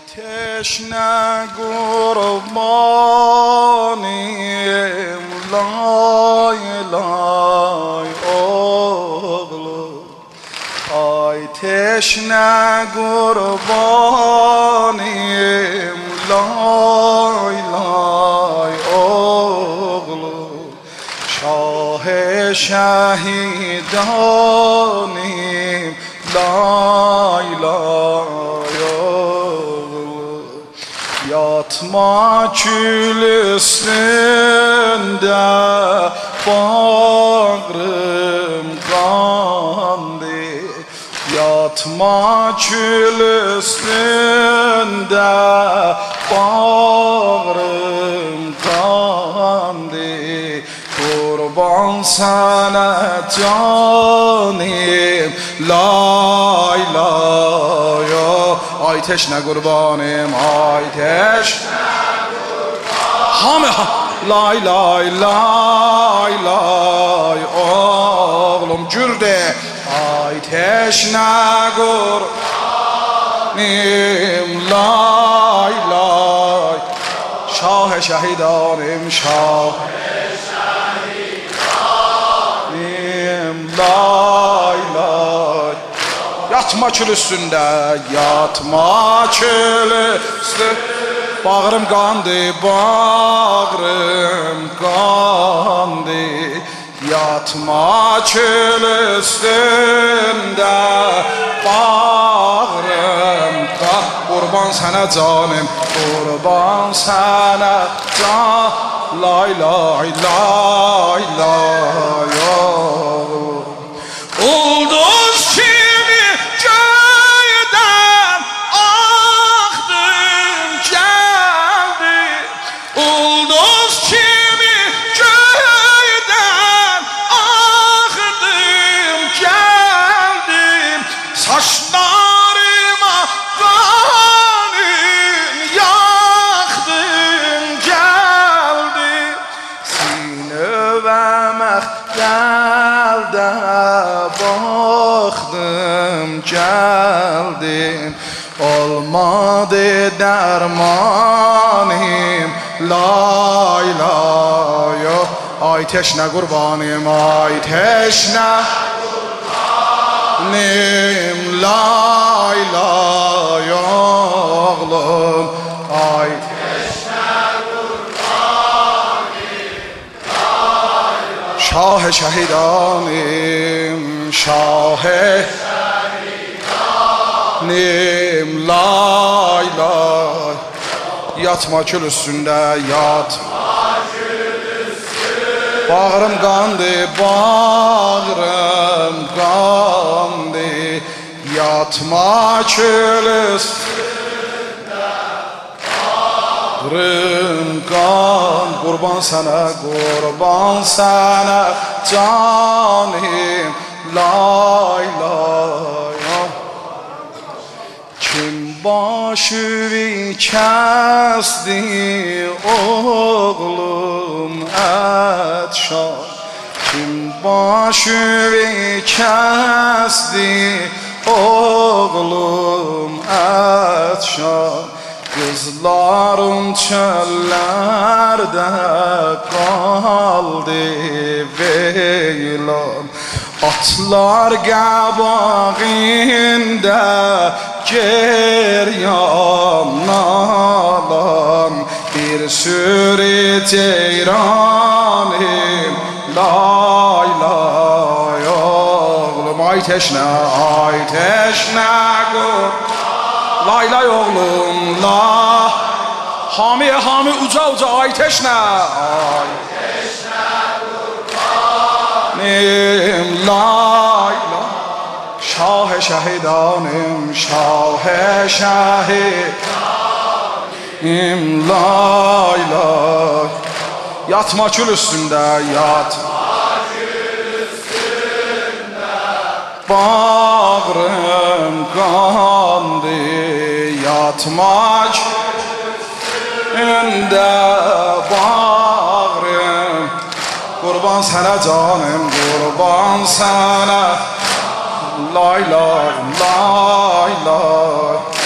تشنه قربانیم لای لای oğlum Ay teşne qurbanıyım lay lay oğlum Şah-ı şehidanıyım lay lay oğlum Yatma kül üstünde bağrım kandı Yatma kül üstünde bağrım kandı Kurban sana canım lay lay Ay teşne kurbanım ay teşne kurbanım Lay lay lay lay oğlum cürde Ay teşne kurbanım lay lay Şah-ı şehidanım şah lay lay Yatma kül üstünde yatma kül üstünde Bağrım kandı bağrım kandı Yatma kül üstünde bağrım kandı Kurban sana canım kurban sana can Lay lay lay lay Ulduz kimi köyden aktım geldi Ulduz kimi köyden aktım geldim Saçlarıma kanım yaktım geldim Sinöveme geldi baktım geldim Olmadı dermanım lay lay Ay teşne kurbanım ay teşne kurbanım lay lay oğlum Ay teşne kurbanım lay lay Şah-ı şehidanım şah-ı şehidanım lay lay Yatma kül üstünde yatma kül üstünde Bağrım kandı bağrım kandı Yatma kül üstünde bağrım kan Kurban sana canım lay lay Kim başı kesti oğlum etşan Kim başı kesti oğlum etşan Kızlarım çöllerde kaldı veylan Atlar qəbağında ceryan alan Bir sürü ceyranım lay lay oğlum Ay teşne Lay lay oğlum la Hamiye hami uca uca ay teşne Ay teşne kurbanım lay lay Şah-ı şehidanım şah-ı şehidanım lay lay Yatma kül üstünde yatma kül üstünde Bağrım kandı Yatma kül üstünde bağrım Kurban sana canım kurban sana Lay lay lay lay